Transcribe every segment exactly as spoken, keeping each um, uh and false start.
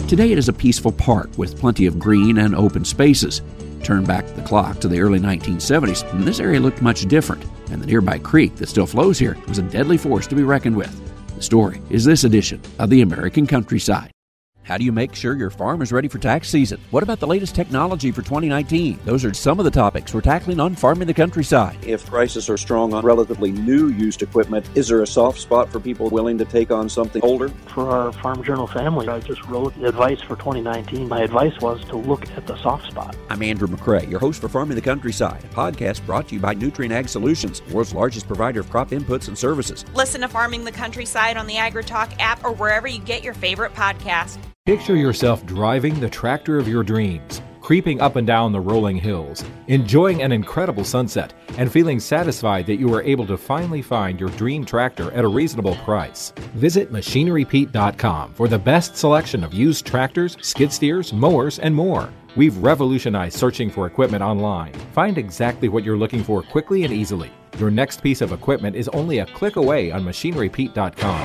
Today it is a peaceful park with plenty of green and open spaces. Turn back the clock to the early nineteen seventies, and this area looked much different, and the nearby creek that still flows here was a deadly force to be reckoned with. The story is this edition of the American Countryside. How do you make sure your farm is ready for tax season? What about the latest technology for twenty nineteen? Those are some of the topics we're tackling on Farming the Countryside. If prices are strong on relatively new used equipment, is there a soft spot for people willing to take on something older? For our Farm Journal family, I just wrote the advice for twenty nineteen. My advice was to look at the soft spot. I'm Andrew McCrae, your host for Farming the Countryside, a podcast brought to you by Nutrien Ag Solutions, the world's largest provider of crop inputs and services. Listen to Farming the Countryside on the AgriTalk app or wherever you get your favorite podcast. Picture yourself driving the tractor of your dreams, creeping up and down the rolling hills, enjoying an incredible sunset, and feeling satisfied that you were able to finally find your dream tractor at a reasonable price. Visit Machinery Pete dot com for the best selection of used tractors, skid steers, mowers, and more. We've revolutionized searching for equipment online. Find exactly what you're looking for quickly and easily. Your next piece of equipment is only a click away on Machinery Pete dot com.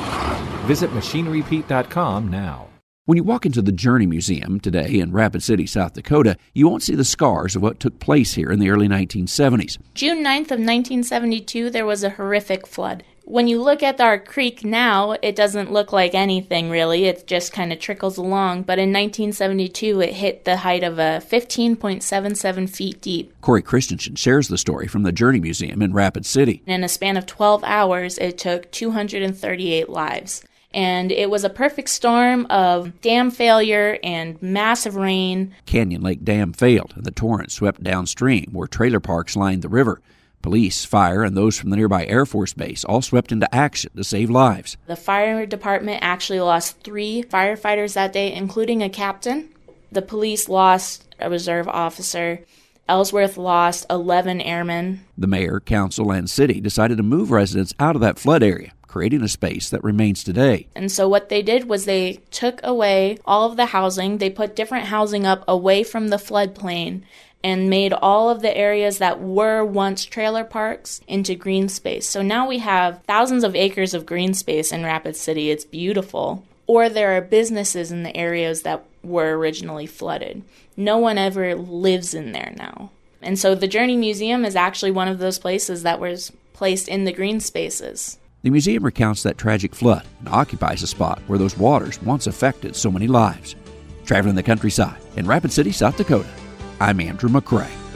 Visit Machinery Pete dot com now. When you walk into the Journey Museum today in Rapid City, South Dakota, you won't see the scars of what took place here in the early nineteen seventies. June ninth of nineteen seventy-two, there was a horrific flood. When you look at our creek now, it doesn't look like anything really. It just kind of trickles along. But in nineteen seventy-two, it hit the height of a fifteen point seven seven feet deep. Corey Christensen shares the story from the Journey Museum in Rapid City. In a span of twelve hours, it took two hundred thirty-eight lives. And it was a perfect storm of dam failure and massive rain. Canyon Lake Dam failed, and the torrent swept downstream where trailer parks lined the river. Police, fire, and those from the nearby Air Force Base all swept into action to save lives. The fire department actually lost three firefighters that day, including a captain. The police lost a reserve officer. Ellsworth lost eleven airmen. The mayor, council, and city decided to move residents out of that flood area, creating a space that remains today. And so what they did was they took away all of the housing. They put different housing up away from the floodplain and made all of the areas that were once trailer parks into green space. So now we have thousands of acres of green space in Rapid City. It's beautiful. Or there are businesses in the areas that were originally flooded. No one ever lives in there now. And so the Journey Museum is actually one of those places that was placed in the green spaces. The museum recounts that tragic flood and occupies a spot where those waters once affected so many lives. Traveling the Countryside in Rapid City, South Dakota, I'm Andrew McCrae.